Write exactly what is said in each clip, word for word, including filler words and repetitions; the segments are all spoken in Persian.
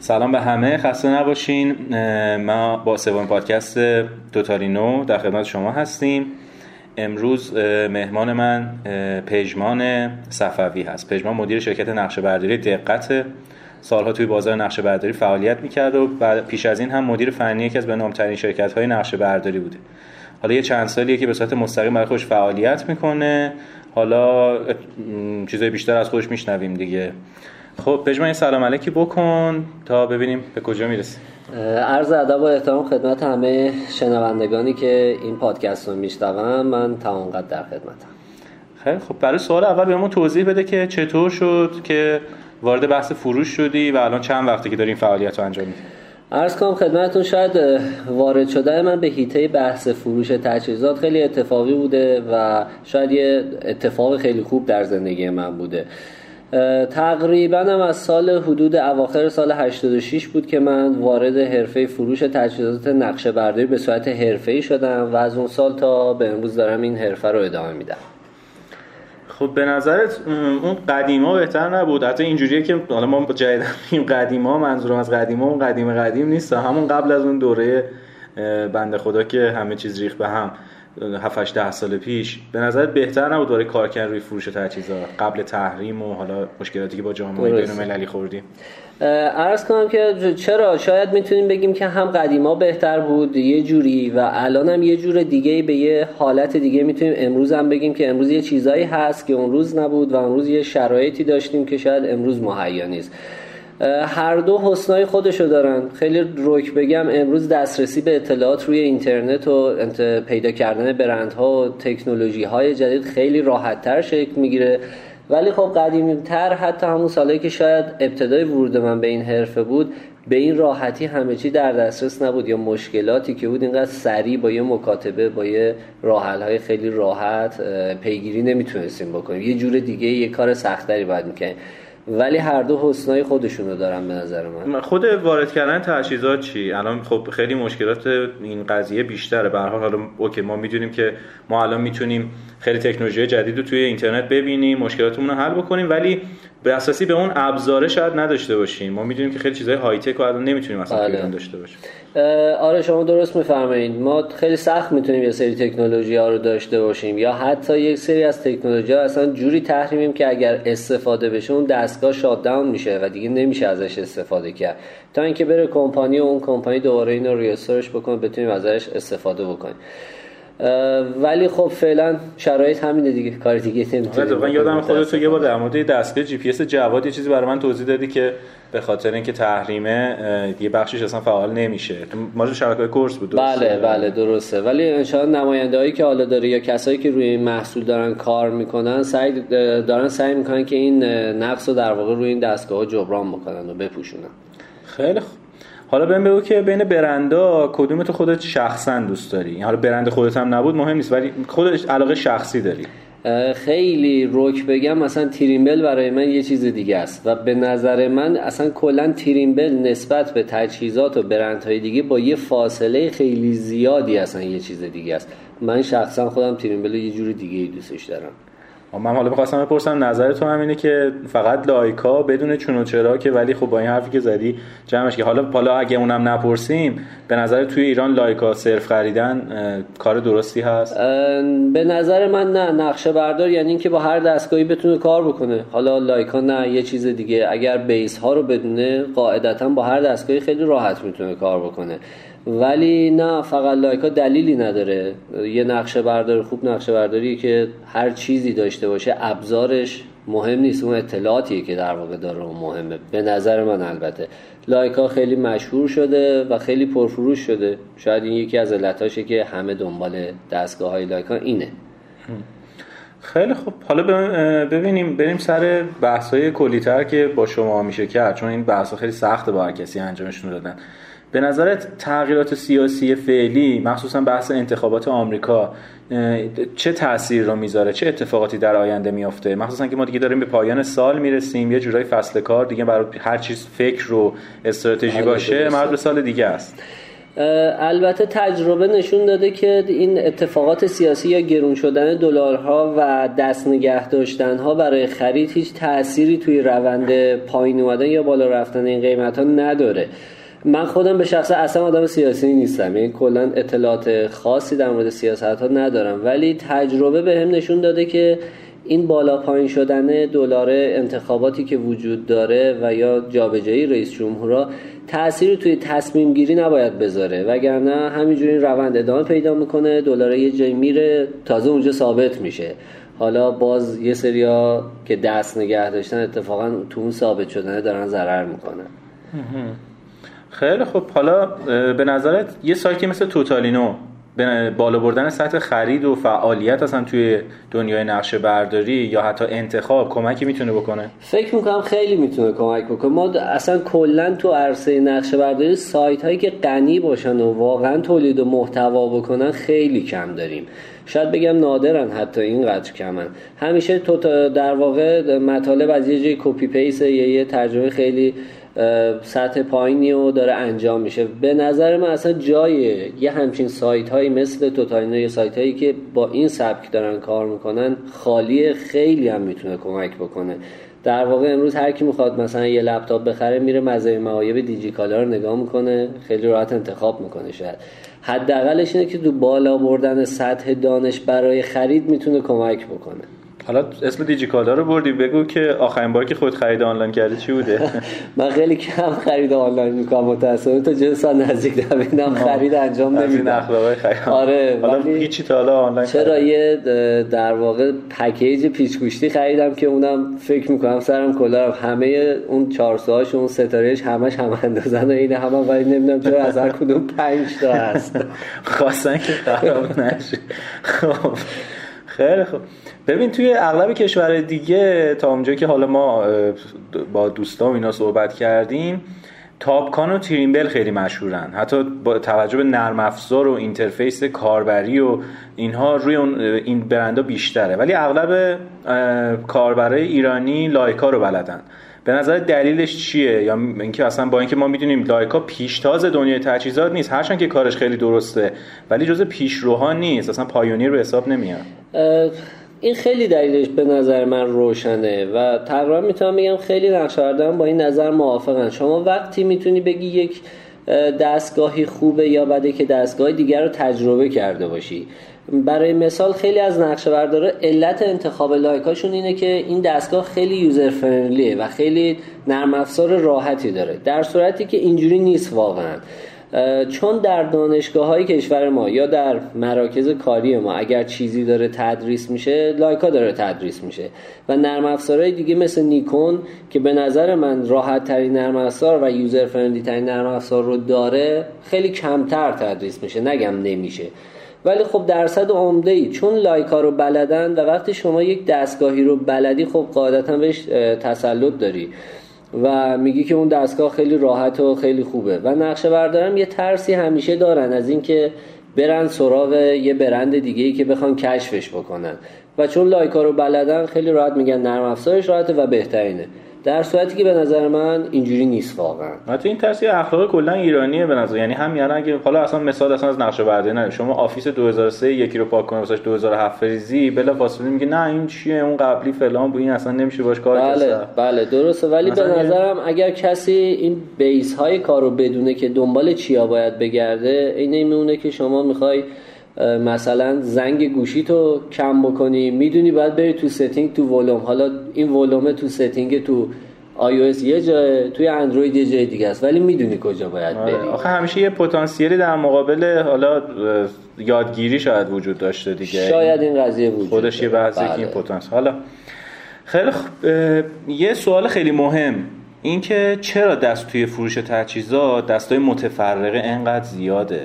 سلام به همه، خسته نباشین. ما با سومین پادکست دوتارینو در خدمت شما هستیم. امروز مهمان من پژمان صفوی هست. پژمان مدیر شرکت نقشه‌برداری دقت، سالها توی بازار نقشه‌برداری فعالیت می‌کرد و بعد پیش از این هم مدیر فنی یکی از نام‌ترین شرکت‌های نقشه‌برداری بوده. حالا یه چند سالیه که به صورت مستقیم برای خودش فعالیت می‌کنه. حالا چیزای بیشتر از خودش میشنویم دیگه. خب پژمان سلام علیکی بکن تا ببینیم به کجا میرسیم. عرض ادب و احترام خدمت همه شنوندگانی که این پادکست رو میشنون. من تمام قد در خدمتم. خیلی خب، برای سوال اول بهمون توضیح بده که چطور شد که وارد بحث فروش شدی و الان چند وقته که داری این فعالیت رو انجام میدی؟ عرض کنم خدمتتون شاید وارد شدن من به حیطه بحث فروش تجهیزات خیلی اتفاقی بوده و شاید یه اتفاق خیلی خوب در زندگی من بوده. تقریبا هم از سال حدود اواخر سال هشتاد و شش بود که من وارد حرفه فروش تجهیزات نقشه‌برداری به صورت حرفه‌ای شدم و از اون سال تا به امروز دارم این حرفه رو ادامه میدم. خب به نظرت اون قدیما بهتر نبود؟ حتی اینجوریه که حالا ما جدیدا میگیم قدیما، منظورم از قدیما اون قدیم قدیم نیست، همون قبل از اون دوره بنده خدا که همه چیز ریخت به هم هفت هشت ده سال پیش، به نظرت بهتر نبود برای کار کردن روی فروش تجهیزات قبل تحریم و حالا مشکلاتی که با جامعه بین‌المللی خوردیم؟ عرض کنم که چرا شاید میتونیم بگیم که هم قدیما بهتر بود یه جوری و الان هم یه جور دیگه به یه حالت دیگه میتونیم امروز هم بگیم که امروز یه چیزایی هست که اون روز نبود و امروز یه شرایطی داشتیم که شاید امروز مهیا نیست. هر دو حسنای خودشو دارن. خیلی روک بگم امروز دسترسی به اطلاعات روی اینترنت و پیدا کردن برندها و تکنولوژی‌های جدید خیلی راحت‌تر شکل میگیره، ولی خب قدیمی‌تر حتی همون سالایی که شاید ابتدای ورود من به این حرفه بود به این راحتی همه چی در دسترس نبود یا مشکلاتی که بود اینقدر سریع با یه مکاتبه با یه راه‌حل‌های خیلی راحت پیگیری نمیتونستیم بکنیم. یه جور دیگه یه کار سخت‌تری باید می‌کنیم، ولی هر دو حسنای خودشونو دارن به نظر من. خود وارد کردن تجهیزات چی؟ الان خب خیلی مشکلات این قضیه بیشتره. به هر حال حالا اوکی ما میدونیم که ما الان میتونیم خیلی تکنولوژی جدید رو توی اینترنت ببینیم، مشکلاتمون رو حل بکنیم، ولی به اساسی به اون ابزاره شاید نداشته باشیم. ما میدونیم که خیلی چیزای های تک رو الان نمیتونیم اصلا ایران داشته باشیم. آره شما درست میفرمایید. ما خیلی سخت میتونیم یه سری تکنولوژی ها رو داشته باشیم یا حتی یک سری از تکنولوژی ها اصلا جوری تحریمیم که اگر استفاده بشه اون دستگاه شات داون میشه و دیگه نمیشه ازش استفاده کرد تا اینکه بره کمپانی و اون کمپانی دوباره اینو ریستورش بکنه بتونیم ازش استفاده بکنیم. ولی خب فعلا شرایط همینه دیگه، کار دیگه نمیتونیم. واقعا یادم خودت تو یه بار در مورد دستگاه جی پی اس جواد یه چیزی برای من توضیح دادی که به خاطر اینکه تحریمه یه بخشش اصلا فعال نمیشه. ماجرا شبکه‌های کورس بود. بله بله درسته، ولی ان شاء الله نماینده‌هایی که حالا داره یا کسایی که روی این محصول دارن کار میکنن سعی دارن سعی میکنن که این نقص رو در واقع روی این دستگاه‌ها جبران بکنن و بپوشونن. خیلی خوب. حالا بهم بگو که بین برندها کدوم تو خودت شخصا دوست داری؟ حالا برند خودت هم نبود مهم نیست، ولی خودت علاقه شخصی داری؟ خیلی روک بگم مثلا تریمبل برای من یه چیز دیگه است و به نظر من اصلا کلا تریمبل نسبت به تجهیزات و برندهای دیگه با یه فاصله خیلی زیادی اصلا یه چیز دیگه است. من شخصا خودم تریمبل یه جور دیگه دوستش دارم. من حالا می‌خواستم بپرسم نظر تو همینه که فقط لایکا بدون چون و چرا که، ولی خب با این حرفی که زدی جمعش که حالا حالا اگه اونم نپرسیم به نظر توی ایران لایکا صرف خریدن کار درستی هست؟ به نظر من نه. نقشه بردار یعنی اینکه با هر دستگاهی بتونه کار بکنه. حالا لایکا نه یه چیز دیگه. اگر بیس ها رو بدونه قاعدتاً با هر دستگاهی خیلی راحت میتونه کار بکنه، ولی نه فقط لایکا دلیلی نداره. یه نقشه بردار خوب نقشه برداریه که هر چیزی داشته باشه، ابزارش مهم نیست، اون اطلاعاتیه که در واقع داره اون مهمه به نظر من. البته لایکا خیلی مشهور شده و خیلی پرفروش شده، شاید این یکی از علتاشه که همه دنبال دستگاه‌های لایکا اینه. خیلی خوب، حالا ببینیم بریم سر بحث‌های کلی‌تر که با شما میشه کرد، چون این بحث‌ها خیلی سخته با هر کسی انجامشون دادن. به نظرت تغییرات سیاسی فعلی مخصوصا بحث انتخابات آمریکا چه تأثیر رو میذاره؟ چه اتفاقاتی در آینده میفته؟ مخصوصا که ما دیگه داریم به پایان سال میرسیم، یه جورای فصل کار دیگه برای هر چیز فکر و استراتژی باشه مربوط به سال دیگه است. البته تجربه نشون داده که این اتفاقات سیاسی یا گرون شدن دلارها و دست نگه داشتنها برای خرید هیچ تأثیری توی روند پایین اومدن یا بالا رفتن این قیمت‌ها نداره. من خودم به شخصه اصلا آدم سیاسی نیستم، یعنی کلا اطلاعات خاصی در مورد سیاست‌ها ندارم، ولی تجربه بهم نشون داده که این بالا پایین شدن دلار انتخاباتی که وجود داره و یا جابجایی رئیس جمهورها تأثیری توی تصمیم گیری نباید بذاره، وگرنه همینجوری این روند ادامه پیدا میکنه، دلار یه جایی میره تازه اونجا ثابت میشه. حالا باز یه سریا که دست نگه داشتن اتفاقا تو اون ثابت شدنه دارن ضرر میکنن. خیلی خب، حالا به نظرت یه سایتی مثل توتالینو بالا بردن سطح خرید و فعالیت اصلا توی دنیای نقشه برداری یا حتی انتخاب کمکی میتونه بکنه؟ فکر میکنم خیلی میتونه کمک بکنه. ما اصلا کلا تو عرصه نقشه برداری سایت هایی که غنی باشن و واقعا تولید و محتوا بکنن خیلی کم داریم. شاید بگم نادرن، حتی اینقدر کمن. همیشه تو در واقع مطالب از یه جای کپی پیست یا یه ترجمه خیلی سطح پایینی رو داره انجام میشه. به نظر من اصلا جای یه همچین سایت هایی مثل توتالینو یا سایت هایی که با این سبک دارن کار میکنن خالی، خیلی هم میتونه کمک بکنه. در واقع امروز هر کی میخواد مثلا یه لپتاپ بخره میره مزایای معایب دیجیکالا رو نگاه میکنه، خیلی راحت انتخاب میکنه. شاید حداقلش اینه که تو بالا بردن سطح دانش برای خرید میتونه کمک بکنه. حالا اسم دیجیکالا رو بردی، بگو که آخرین بار که خود خرید آنلاین کردی چی بوده؟ من خیلی کم خرید آنلاین میکنم متأسفانه، تا چند سال نزدیک نمیدم خرید انجام نمیدم. از این اخلاقای خرید. آره، حالا هیچی تا حالا آنلاین چرا یه در واقع پکیج پیچ‌گوشتی خریدم که اونم فکر میکنم سرم کلاه، همه اون چهار سوهاش اون ستارهش همش هم اندازن و این هم ولی نمیدونم چرا از هر کدوم پنج تا هست. خواستن که خراب نشه. خب خیلی خوب. ببین توی اغلب کشورهای دیگه تا اونجایی که حالا ما با دوستام اینا صحبت کردیم، تاپکان و تریمبل خیلی مشهورن، حتی با توجه به نرم افزار و اینترفیس کاربری و اینها روی اون این برندها بیشتره، ولی اغلب کاربرای ایرانی لایکا رو بلدن. به نظر دلیلش چیه؟ یا اینکه اصلا با اینکه ما میدونیم لایکا پیشتاز دنیای تجهیزات نیست، هرچند که کارش خیلی درسته ولی جزء پیشروها نیست، اصلا پایونیر به حساب نمیاد. این خیلی دلیلش به نظر من روشنه و تقریبا میتونم بگم خیلی نقشه‌برداران با این نظر موافقن. شما وقتی میتونی بگی یک دستگاهی خوبه یا بده که دستگاه دیگر رو تجربه کرده باشی. برای مثال خیلی از نقشه‌بردارا علت انتخاب لایکاشون اینه که این دستگاه خیلی یوزر فرندلیه و خیلی نرم افزار راحتی داره، در صورتی که اینجوری نیست واقعا. چون در دانشگاه‌های کشور ما یا در مراکز کاری ما اگر چیزی داره تدریس میشه، لایکا داره تدریس میشه و نرم افزارهای دیگه مثل نیکون که به نظر من راحت ترین نرم افزار و یوزر فرندلی ترین نرم افزار رو داره خیلی کمتر تدریس میشه، نگم نمیشه، ولی خب درصد عمده‌ای چون لایکا رو بلدن و وقتی شما یک دستگاهی رو بلدی خب قاعدتاً بهش تسلط داری و میگی که اون دستگاه خیلی راحت و خیلی خوبه. و نقشه بردارم یه ترسی همیشه دارن از این که برن سراغ یه برند دیگه‌ای که بخوان کشفش بکنن و چون لایکا رو بلدن خیلی راحت میگن نرم افزارش راحته و بهترینه، در صورتی که به نظر من اینجوری نیست واقعا. حتی این ترسی اخلاق کلا ایرانیه به نظر، یعنی هم یعنی اگه حالا اصلا مثال اصلا از نقشه برداری نه، شما آفیس دو هزار و سه یکی رو پاک کنه واسش دو هزار و هفت ریزی بلافاصله میگه نه این چیه، اون قبلی فلان بود، این اصلا نمیشه باش کار کرد. بله بله درسته، ولی به نظرم اگر کسی این بیس های کارو بدونه که دنبال چیا باید بگرده، اینه میمونه که شما میخوای مثلا زنگ گوشی تو کم بکنی، میدونی باید بری تو ستینگ تو ولوم، حالا این ولوم تو ستینگ تو آی او اس یه جای، توی اندروید یه جای دیگه است، ولی میدونی کجا باید بری. آخه همیشه یه پتانسیلی در مقابل حالا یادگیری شاید وجود داشته دیگه، شاید این قضیه وجود خودش یه بحثه که این پتانسیل. حالا خیلی خب یه سوال خیلی مهم، این که چرا دست توی فروش تجهیزات دستای متفرقه انقدر زیاده؟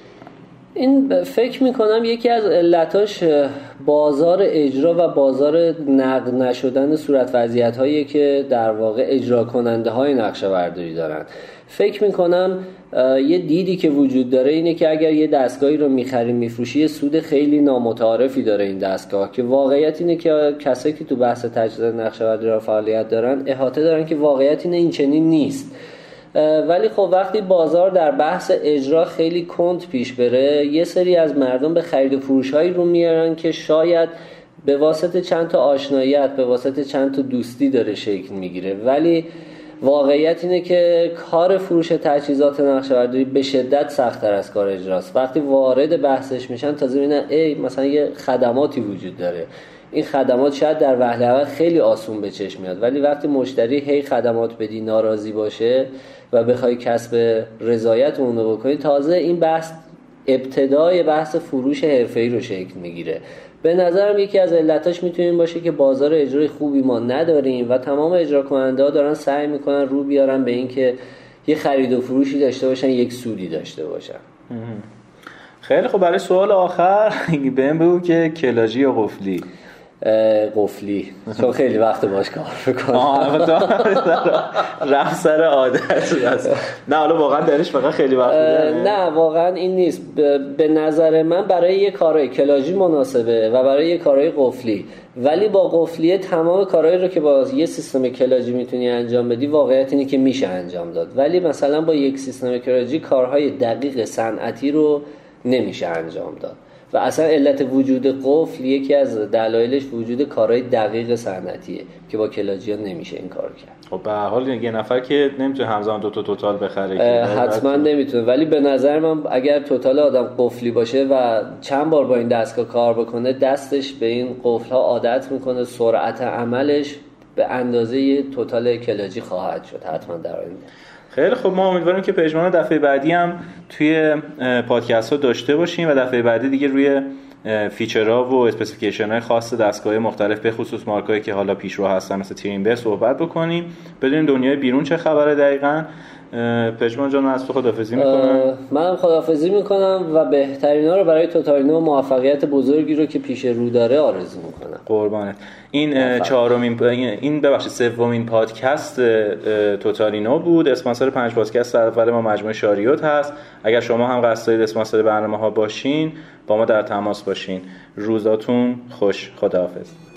این فکر میکنم یکی از علتاش بازار اجرا و بازار نقد نشدن صورت وضعیت هایی که در واقع اجرا کننده های نقشه برداری دارن. فکر میکنم یه دیدی که وجود داره اینه که اگر یه دستگاهی رو میخری میفروشی یه سود خیلی نامتعارفی داره این دستگاه، که واقعیت اینه که کسایی که تو بحث تجهیزات نقشه برداری فعالیت دارن احاطه دارن که واقعیت اینه این چنین نیست. ولی خب وقتی بازار در بحث اجرا خیلی کند پیش بره، یه سری از مردم به خرید و فروش هایی رو میارن که شاید به واسطه چند تا آشناییت، به واسطه چند تا دوستی داره شکل میگیره، ولی واقعیت اینه که کار فروش تجهیزات نقشه‌برداری به شدت سخت‌تر از کار اجراست. وقتی وارد بحثش میشن تازه میبینن ای مثلا یه خدماتی وجود داره، این خدمات شاید در وهله اول خیلی آسون به چشم میاد، ولی وقتی مشتری هی خدمات بدی ناراضی باشه و بخوای کسب رضایت اون رو بکنی، تازه این بحث ابتدای بحث فروش حرفه‌ای رو شکل میگیره. به نظرم یکی از علتاش میتونه این باشه که بازار اجرای خوبی ما نداریم و تمام اجرا کننده ها دارن سعی میکنن رو بیارن به این که یه خرید و فروشی داشته باشن، یک سودی داشته باشن. خیلی خب، برای سوال آخر بهم بگو که کلاژی یا قفلی؟ قفلی، چون خیلی وقت باش کار میکنم. رفت سر عادت است. نه حالا واقعا درش فقط خیلی وقت بوده. نه واقعا این نیست. به نظر من برای یه کارهای کلاژی مناسبه و برای یه کارهای قفلی، ولی با قفلیه تمام کارهایی رو که با یه سیستم کلاژی میتونی انجام بدی واقعیت اینه که میشه انجام داد، ولی مثلا با یک سیستم کلاژی کارهای دقیق صنعتی رو نمیشه انجام داد و اصلا علت وجود قفل یکی از دلایلش وجود کارهای دقیق صنعتیه که با کلاژی نمیشه این کارو کرد. خب به هر حال یه نفر که نمیتونه همزمان دو تا توتال بخره که حتما نمیتونه، ولی به نظر من اگر توتال آدم قفلی باشه و چند بار با این دستگاه کار بکنه، دستش به این قفل ها عادت میکنه، سرعت عملش به اندازه یه توتال کلاژی خواهد شد حتما در آینده. خیلی خب، ما امیدواریم که پژمان دفعه بعدی هم توی پادکست ها داشته باشیم و دفعه بعدی دیگه روی فیچرها و اسپسیفیکیشن های خاص دستگاه مختلف به خصوص مارکایی که حالا پیشرو هستن مثل تیرینبر صحبت بکنیم، بدونیم دنیای بیرون چه خبره دقیقاً. پژمان جان، من از تو خداحافظی میکنم. منم خداحافظی میکنم و بهترینا رو برای توتالینو موفقیت بزرگی رو که پیش رو داره آرزو میکنم. قربانت. این چهارمین این ببخشید سومین پادکست توتالینو بود. اسپانسر پنج پادکست اول ما مجموعه شاریوت هست. اگر شما هم قصد دارید اسپانسر برنامه ها باشین، با ما در تماس باشین. روزاتون خوش. خداحافظ.